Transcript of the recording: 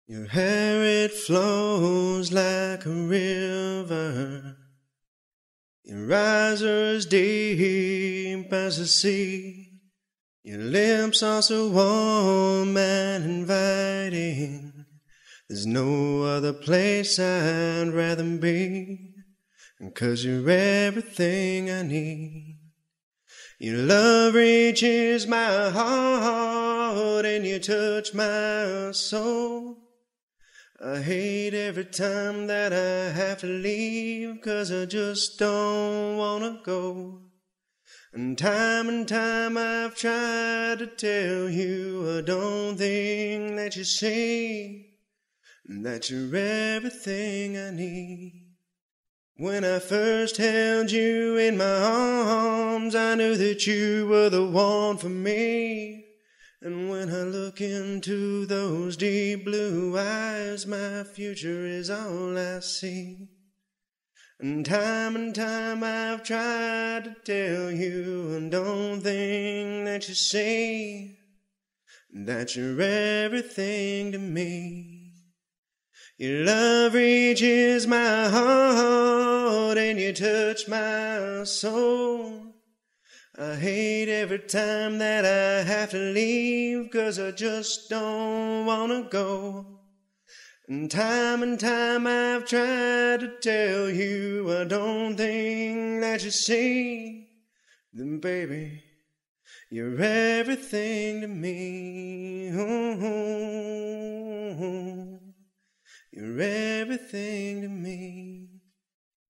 Your hair, it flows like a river. Your eyes are as deep as the sea. Your lips are so warm and inviting. There's no other place I'd rather be, 'cause you're everything I need. Your love reaches my heart and you touch my soul. I hate every time that I have to leave, 'cause I just don't wanna go. And time I've tried to tell you I don't think that you see that you're everything I need. When I first held you in my arms, I knew that you were the one for me. And when I look into those deep blue eyes, my future is all I see. And time I've tried to tell you and don't think that you see that you're everything to me. Your love reaches my heart and you touch my soul. I hate every time that I have to leave, 'cause I just don't wanna go. And time I've tried to tell you I don't think that you see. Then baby, you're everything to me. You're everything to me.